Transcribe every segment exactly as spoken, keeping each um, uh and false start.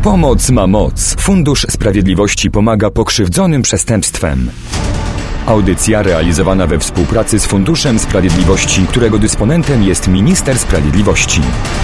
Pomoc ma moc. Fundusz Sprawiedliwości pomaga pokrzywdzonym przestępstwem. Audycja realizowana we współpracy z Funduszem Sprawiedliwości, którego dysponentem jest Minister Sprawiedliwości.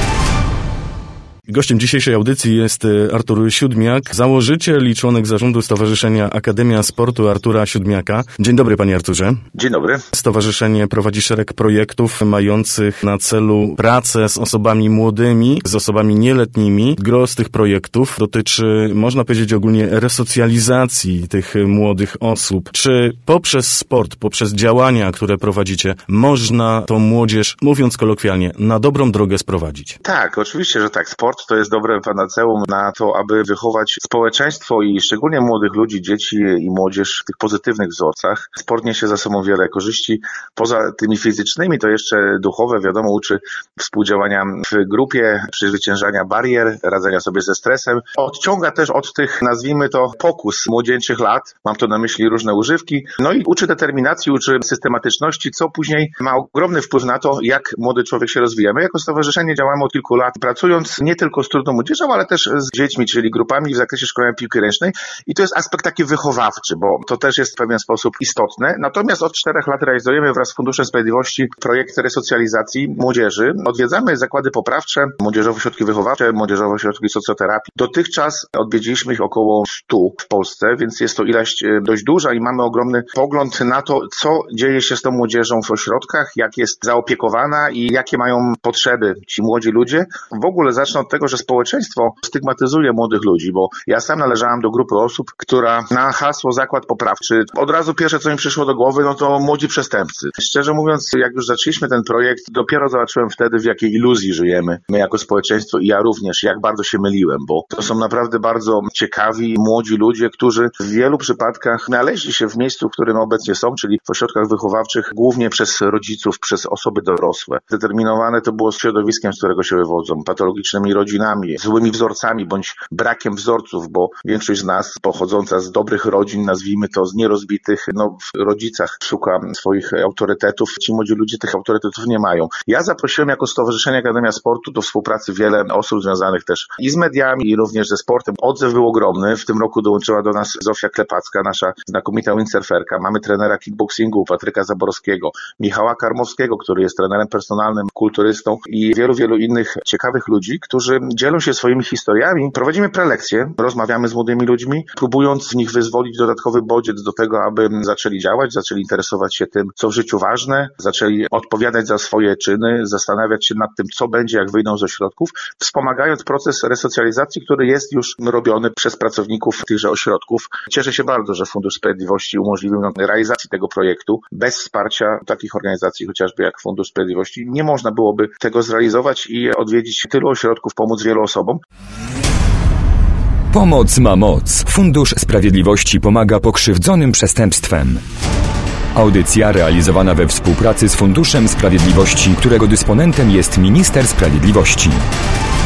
Gościem dzisiejszej audycji jest Artur Siódmiak, założyciel i członek zarządu Stowarzyszenia Akademia Sportu Artura Siódmiaka. Dzień dobry, panie Arturze. Dzień dobry. Stowarzyszenie prowadzi szereg projektów mających na celu pracę z osobami młodymi, z osobami nieletnimi. Gros z tych projektów dotyczy, można powiedzieć ogólnie, resocjalizacji tych młodych osób. Czy poprzez sport, poprzez działania, które prowadzicie, można tą młodzież, mówiąc kolokwialnie, na dobrą drogę sprowadzić? Tak, oczywiście, że tak. Sport to jest dobre panaceum na to, aby wychować społeczeństwo i szczególnie młodych ludzi, dzieci i młodzież w tych pozytywnych wzorcach. Sport niesie za sobą wiele korzyści. Poza tymi fizycznymi to jeszcze duchowe, wiadomo, uczy współdziałania w grupie, przezwyciężania barier, radzenia sobie ze stresem. Odciąga też od tych, nazwijmy to, pokus młodzieńczych lat. Mam tu na myśli różne używki. No i uczy determinacji, uczy systematyczności, co później ma ogromny wpływ na to, jak młody człowiek się rozwija. My jako stowarzyszenie działamy od kilku lat, pracując nie tylko z trudną młodzieżą, ale też z dziećmi, czyli grupami w zakresie szkolenia piłki ręcznej. I to jest aspekt taki wychowawczy, bo to też jest w pewien sposób istotne. Natomiast od czterech lat realizujemy wraz z Funduszem Sprawiedliwości projekty resocjalizacji młodzieży. Odwiedzamy zakłady poprawcze, młodzieżowe ośrodki wychowawcze, młodzieżowe ośrodki socjoterapii. Dotychczas odwiedziliśmy ich około stu w Polsce, więc jest to ilość dość duża i mamy ogromny pogląd na to, co dzieje się z tą młodzieżą w ośrodkach, jak jest zaopiekowana i jakie mają potrzeby ci młodzi ludzie. W ogóle zacznę od tego, że społeczeństwo stygmatyzuje młodych ludzi, bo ja sam należałem do grupy osób, która na hasło zakład poprawczy, od razu pierwsze, co mi przyszło do głowy, no to młodzi przestępcy. Szczerze mówiąc, jak już zaczęliśmy ten projekt, dopiero zobaczyłem wtedy, w jakiej iluzji żyjemy my jako społeczeństwo i ja również, jak bardzo się myliłem, bo to są naprawdę bardzo ciekawi, młodzi ludzie, którzy w wielu przypadkach znaleźli się w miejscu, w którym obecnie są, czyli w ośrodkach wychowawczych, głównie przez rodziców, przez osoby dorosłe. Determinowane to było środowiskiem, z którego się wywodzą, patologicznymi rodzinami, złymi wzorcami bądź brakiem wzorców, bo większość z nas pochodząca z dobrych rodzin, nazwijmy to z nierozbitych, no w rodzicach szuka swoich autorytetów. Ci młodzi ludzie tych autorytetów nie mają. Ja zaprosiłem jako Stowarzyszenie Akademia Sportu do współpracy wiele osób związanych też i z mediami, i również ze sportem. Odzew był ogromny. W tym roku dołączyła do nas Zofia Klepacka, nasza znakomita windsurferka. Mamy trenera kickboxingu Patryka Zaborskiego, Michała Karmowskiego, który jest trenerem personalnym, kulturystą i wielu, wielu innych ciekawych ludzi, którzy dzielą się swoimi historiami. Prowadzimy prelekcje, rozmawiamy z młodymi ludźmi, próbując z nich wyzwolić dodatkowy bodziec do tego, aby zaczęli działać, zaczęli interesować się tym, co w życiu ważne, zaczęli odpowiadać za swoje czyny, zastanawiać się nad tym, co będzie, jak wyjdą z ośrodków, wspomagając proces resocjalizacji, który jest już robiony przez pracowników tychże ośrodków. Cieszę się bardzo, że Fundusz Sprawiedliwości umożliwił nam realizację tego projektu. Bez wsparcia takich organizacji, chociażby jak Fundusz Sprawiedliwości, nie można byłoby tego zrealizować i odwiedzić tylu ośrodków, pomóc wielu osobom. Pomoc ma moc. Fundusz Sprawiedliwości pomaga pokrzywdzonym przestępstwem. Audycja realizowana we współpracy z Funduszem Sprawiedliwości, którego dysponentem jest Minister Sprawiedliwości.